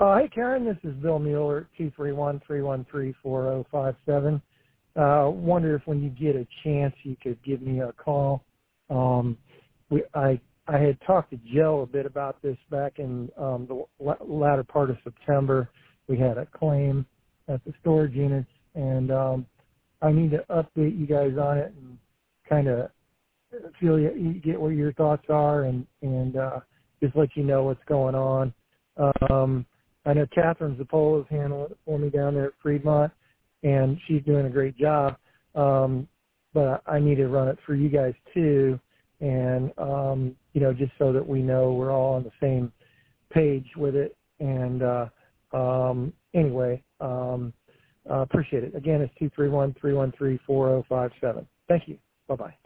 Hey, Karen, this is Bill Mueller, 231-313-4057. Wonder if when you get a chance you could give me a call. I had talked to Joe a bit about this back in the latter part of September. We had a claim at the storage units, and I need to update you guys on it and kind of get what your thoughts are and just let you know what's going on. I know Catherine Zappola is handling it for me down there at Fremont, and she's doing a great job. But I need to run it for you guys too, and just so that we know we're all on the same page with it. And anyway, appreciate it. Again, it's 231-313-4057. Thank you. Bye-bye.